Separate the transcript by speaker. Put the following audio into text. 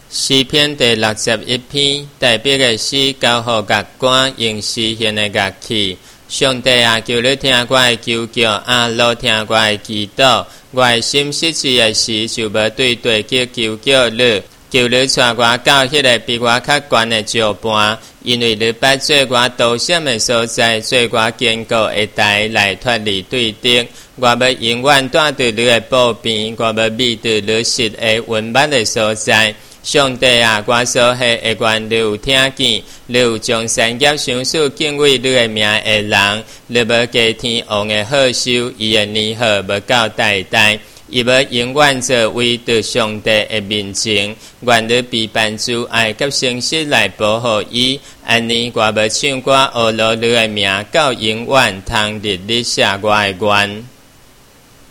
Speaker 1: 诗篇第61篇，特别的诗交予乐官用诗献的乐器。上帝啊，求你听我的求叫，阿罗听我的祈祷。我的心失志的时，就无对地去求叫你。求你带我到迄个比我较悬的石盘，因为你捌做我逃闪的所在，做我坚固的台来脱离对敌。我要永远住伫你的宝边，我要觅伫你实的温暖的所在。上帝啊，我所系的愿你有听见，你有将善业赏赐敬畏你的名的人，你要加天王的好修，伊的年号要到代代，伊要永远做为着上帝的面前，愿你陪伴主爱甲诚实来保护伊，安尼我要唱歌学罗你的名，到永远通日你写我的愿。